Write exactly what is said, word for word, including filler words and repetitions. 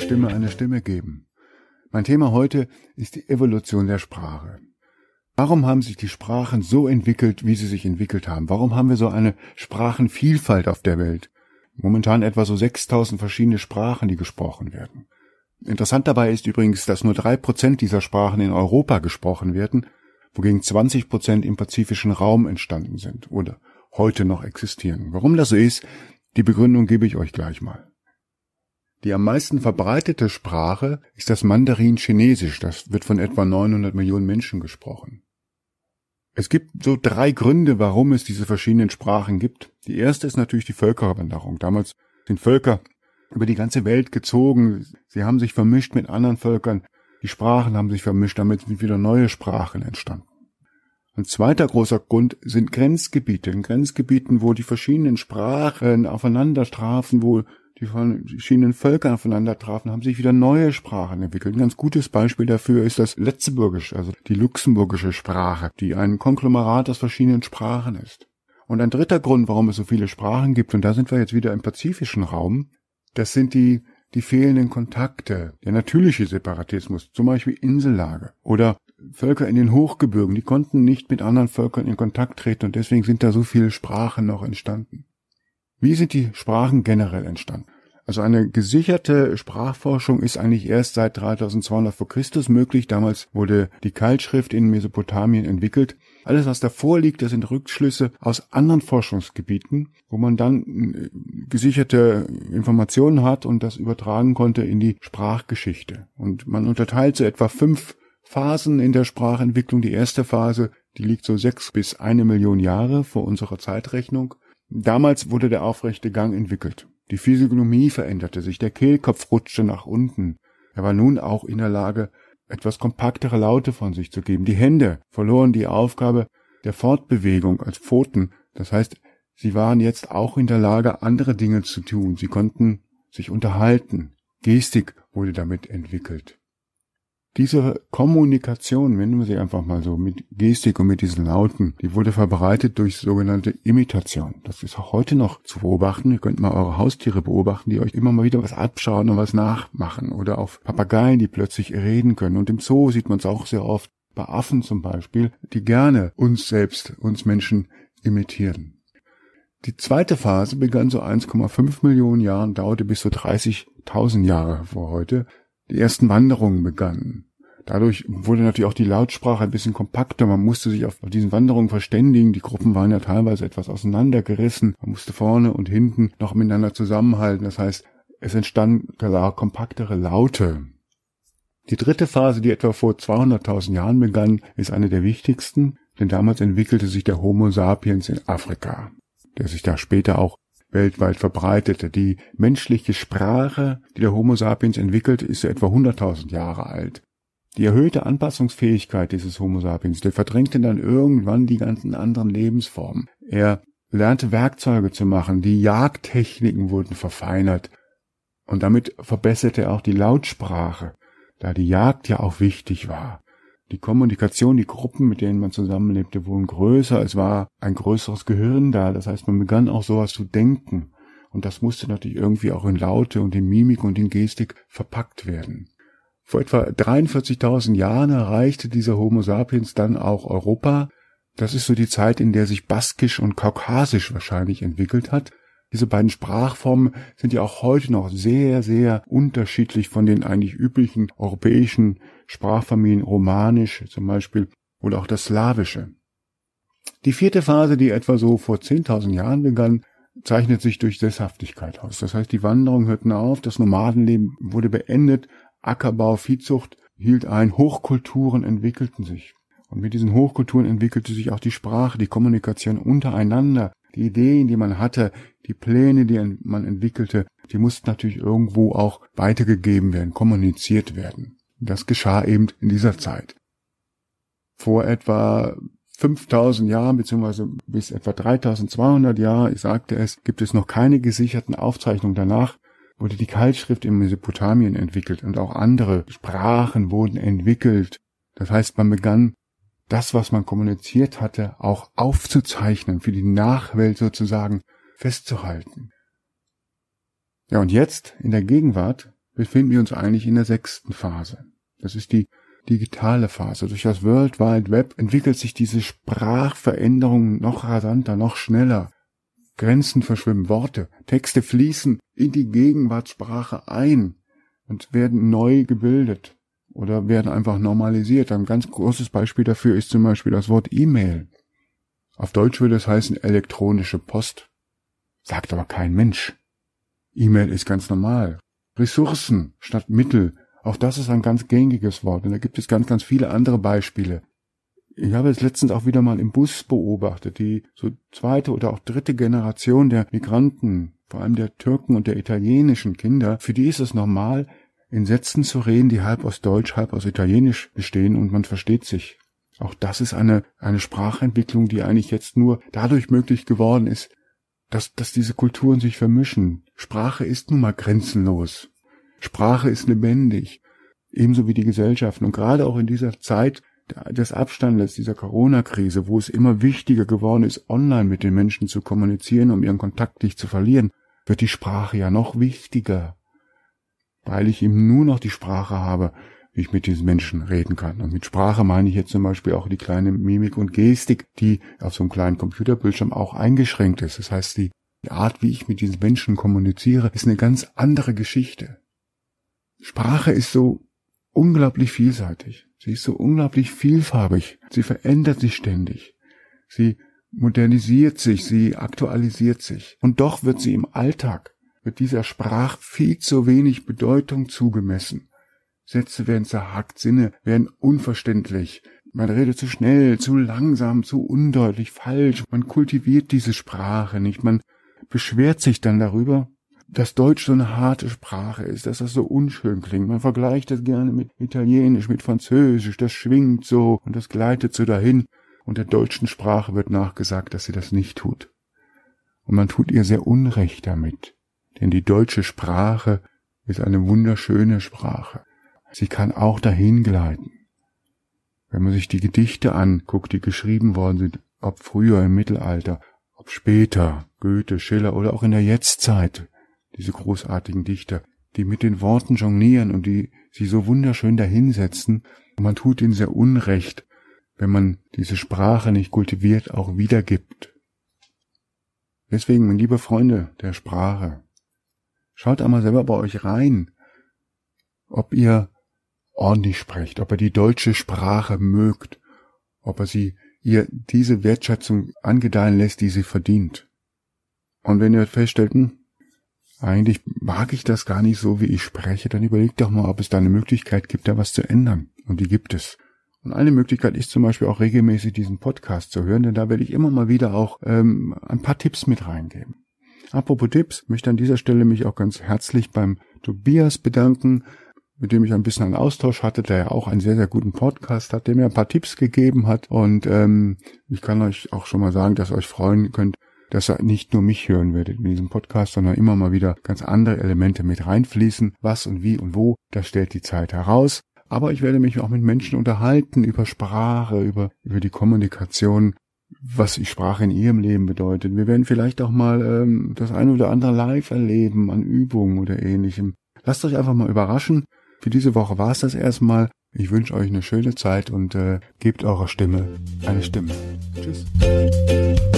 Stimme eine Stimme geben. Mein Thema heute ist die Evolution der Sprache. Warum haben sich die Sprachen so entwickelt, wie sie sich entwickelt haben? Warum haben wir so eine Sprachenvielfalt auf der Welt? Momentan etwa so sechstausend verschiedene Sprachen, die gesprochen werden. Interessant dabei ist übrigens, dass nur drei Prozent dieser Sprachen in Europa gesprochen werden, wogegen zwanzig Prozent im pazifischen Raum entstanden sind oder heute noch existieren. Warum das so ist, die Begründung gebe ich euch gleich mal. Die am meisten verbreitete Sprache ist das Mandarin-Chinesisch. Das wird von etwa neunhundert Millionen Menschen gesprochen. Es gibt so drei Gründe, warum es diese verschiedenen Sprachen gibt. Die erste ist natürlich die Völkerwanderung. Damals sind Völker über die ganze Welt gezogen. Sie haben sich vermischt mit anderen Völkern. Die Sprachen haben sich vermischt. Damit sind wieder neue Sprachen entstanden. Ein zweiter großer Grund sind Grenzgebiete. In Grenzgebieten, wo die verschiedenen Sprachen aufeinander trafen, wo die verschiedenen Völker aufeinander trafen, haben sich wieder neue Sprachen entwickelt. Ein ganz gutes Beispiel dafür ist das Letzteburgisch, also die luxemburgische Sprache, die ein Konglomerat aus verschiedenen Sprachen ist. Und ein dritter Grund, warum es so viele Sprachen gibt, und da sind wir jetzt wieder im pazifischen Raum, das sind die die fehlenden Kontakte, der natürliche Separatismus, zum Beispiel Insellage oder Völker in den Hochgebirgen, die konnten nicht mit anderen Völkern in Kontakt treten und deswegen sind da so viele Sprachen noch entstanden. Wie sind die Sprachen generell entstanden? Also eine gesicherte Sprachforschung ist eigentlich erst seit dreitausendzweihundert vor Christus möglich. Damals wurde die Keilschrift in Mesopotamien entwickelt. Alles, was davor liegt, das sind Rückschlüsse aus anderen Forschungsgebieten, wo man dann gesicherte Informationen hat und das übertragen konnte in die Sprachgeschichte. Und man unterteilt so etwa fünf Phasen in der Sprachentwicklung. Die erste Phase, die liegt so sechs bis eine Million Jahre vor unserer Zeitrechnung. Damals wurde der aufrechte Gang entwickelt. Die Physiognomie veränderte sich, der Kehlkopf rutschte nach unten. Er war nun auch in der Lage, etwas kompaktere Laute von sich zu geben. Die Hände verloren die Aufgabe der Fortbewegung als Pfoten. Das heißt, sie waren jetzt auch in der Lage, andere Dinge zu tun. Sie konnten sich unterhalten. Gestik wurde damit entwickelt. Diese Kommunikation, nennen wir sie einfach mal so, mit Gestik und mit diesen Lauten, die wurde verbreitet durch sogenannte Imitation. Das ist auch heute noch zu beobachten. Ihr könnt mal eure Haustiere beobachten, die euch immer mal wieder was abschauen und was nachmachen. Oder auf Papageien, die plötzlich reden können. Und im Zoo sieht man es auch sehr oft, bei Affen zum Beispiel, die gerne uns selbst, uns Menschen imitieren. Die zweite Phase begann so eins Komma fünf Millionen Jahren, dauerte bis so dreißigtausend Jahre vor heute. Die ersten Wanderungen begannen. Dadurch wurde natürlich auch die Lautsprache ein bisschen kompakter. Man musste sich auf diesen Wanderungen verständigen. Die Gruppen waren ja teilweise etwas auseinandergerissen. Man musste vorne und hinten noch miteinander zusammenhalten. Das heißt, es entstanden klar kompaktere Laute. Die dritte Phase, die etwa vor zweihunderttausend Jahren begann, ist eine der wichtigsten, denn damals entwickelte sich der Homo sapiens in Afrika, der sich da später auch weltweit verbreitete. Die menschliche Sprache, die der Homo sapiens entwickelt, ist so etwa hunderttausend Jahre alt. Die erhöhte Anpassungsfähigkeit dieses Homo sapiens, der verdrängte dann irgendwann die ganzen anderen Lebensformen. Er lernte Werkzeuge zu machen, die Jagdtechniken wurden verfeinert und damit verbesserte er auch die Lautsprache, da die Jagd ja auch wichtig war. Die Kommunikation, die Gruppen, mit denen man zusammenlebte, wurden größer, es war ein größeres Gehirn da, das heißt, man begann auch sowas zu denken und das musste natürlich irgendwie auch in Laute und in Mimik und in Gestik verpackt werden. Vor etwa dreiundvierzigtausend Jahren erreichte dieser Homo sapiens dann auch Europa. Das ist so die Zeit, in der sich Baskisch und Kaukasisch wahrscheinlich entwickelt hat. Diese beiden Sprachformen sind ja auch heute noch sehr, sehr unterschiedlich von den eigentlich üblichen europäischen Sprachfamilien, Romanisch zum Beispiel oder auch das Slawische. Die vierte Phase, die etwa so vor zehntausend Jahren begann, zeichnet sich durch Sesshaftigkeit aus. Das heißt, die Wanderungen hörten auf, das Nomadenleben wurde beendet, Ackerbau, Viehzucht hielt ein, Hochkulturen entwickelten sich. Und mit diesen Hochkulturen entwickelte sich auch die Sprache, die Kommunikation untereinander, die Ideen, die man hatte, die Pläne, die man entwickelte, die mussten natürlich irgendwo auch weitergegeben werden, kommuniziert werden. Das geschah eben in dieser Zeit. Vor etwa fünftausend Jahren, beziehungsweise bis etwa dreitausendzweihundert Jahre, ich sagte es, gibt es noch keine gesicherten Aufzeichnungen danach, wurde die Keilschrift in Mesopotamien entwickelt und auch andere Sprachen wurden entwickelt. Das heißt, man begann, das, was man kommuniziert hatte, auch aufzuzeichnen, für die Nachwelt sozusagen festzuhalten. Ja, und jetzt, in der Gegenwart, befinden wir uns eigentlich in der sechsten Phase. Das ist die digitale Phase. Durch das World Wide Web entwickelt sich diese Sprachveränderung noch rasanter, noch schneller. Grenzen verschwimmen, Worte, Texte fließen in die Gegenwartssprache ein und werden neu gebildet oder werden einfach normalisiert. Ein ganz großes Beispiel dafür ist zum Beispiel das Wort E-Mail. Auf Deutsch würde es heißen elektronische Post. Sagt aber kein Mensch. E-Mail ist ganz normal. Ressourcen statt Mittel. Auch das ist ein ganz gängiges Wort. Und da gibt es ganz, ganz viele andere Beispiele. Ich habe es letztens auch wieder mal im Bus beobachtet. Die so zweite oder auch dritte Generation der Migranten, vor allem der Türken und der italienischen Kinder, für die ist es normal, in Sätzen zu reden, die halb aus Deutsch, halb aus Italienisch bestehen und man versteht sich. Auch das ist eine, eine Sprachentwicklung, die eigentlich jetzt nur dadurch möglich geworden ist, dass, dass diese Kulturen sich vermischen. Sprache ist nun mal grenzenlos. Sprache ist lebendig, ebenso wie die Gesellschaften. Und gerade auch in dieser Zeit des Abstandes, dieser Corona-Krise, wo es immer wichtiger geworden ist, online mit den Menschen zu kommunizieren, um ihren Kontakt nicht zu verlieren, wird die Sprache ja noch wichtiger, weil ich eben nur noch die Sprache habe, wie ich mit diesen Menschen reden kann. Und mit Sprache meine ich jetzt zum Beispiel auch die kleine Mimik und Gestik, die auf so einem kleinen Computerbildschirm auch eingeschränkt ist. Das heißt, die Art, wie ich mit diesen Menschen kommuniziere, ist eine ganz andere Geschichte. Sprache ist so unglaublich vielseitig. Sie ist so unglaublich vielfarbig. Sie verändert sich ständig. Sie modernisiert sich, sie aktualisiert sich. Und doch wird sie im Alltag, wird dieser Sprache viel zu wenig Bedeutung zugemessen. Sätze werden zerhackt, Sinne werden unverständlich. Man redet zu schnell, zu langsam, zu undeutlich, falsch. Man kultiviert diese Sprache nicht. Man beschwert sich dann darüber, dass Deutsch so eine harte Sprache ist, dass das so unschön klingt. Man vergleicht das gerne mit Italienisch, mit Französisch. Das schwingt so und das gleitet so dahin. Und der deutschen Sprache wird nachgesagt, dass sie das nicht tut. Und man tut ihr sehr Unrecht damit. Denn die deutsche Sprache ist eine wunderschöne Sprache. Sie kann auch dahin gleiten. Wenn man sich die Gedichte anguckt, die geschrieben worden sind, ob früher im Mittelalter, ob später, Goethe, Schiller oder auch in der Jetztzeit, diese großartigen Dichter, die mit den Worten jonglieren und die sie so wunderschön dahinsetzen, und man tut ihnen sehr Unrecht, wenn man diese Sprache nicht kultiviert, auch wiedergibt. Deswegen, meine liebe Freunde der Sprache, schaut einmal selber bei euch rein, ob ihr ordentlich sprecht, ob ihr die deutsche Sprache mögt, ob er sie ihr diese Wertschätzung angedeihen lässt, die sie verdient. Und wenn ihr feststellt, hm, eigentlich mag ich das gar nicht so, wie ich spreche, dann überlegt doch mal, ob es da eine Möglichkeit gibt, da was zu ändern. Und die gibt es. Und eine Möglichkeit ist zum Beispiel auch regelmäßig diesen Podcast zu hören, denn da werde ich immer mal wieder auch ähm, ein paar Tipps mit reingeben. Apropos Tipps, möchte an dieser Stelle mich auch ganz herzlich beim Tobias bedanken, mit dem ich ein bisschen einen Austausch hatte, der ja auch einen sehr, sehr guten Podcast hat, der mir ein paar Tipps gegeben hat. Und ähm, ich kann euch auch schon mal sagen, dass ihr euch freuen könnt, dass ihr nicht nur mich hören werdet in diesem Podcast, sondern immer mal wieder ganz andere Elemente mit reinfließen. Was und wie und wo, das stellt die Zeit heraus. Aber ich werde mich auch mit Menschen unterhalten über Sprache, über, über die Kommunikation, was die Sprache in ihrem Leben bedeutet. Wir werden vielleicht auch mal ähm, das eine oder andere live erleben an Übungen oder Ähnlichem. Lasst euch einfach mal überraschen. Für diese Woche war es das erstmal. Ich wünsche euch eine schöne Zeit und äh, gebt eurer Stimme eine Stimme. Tschüss.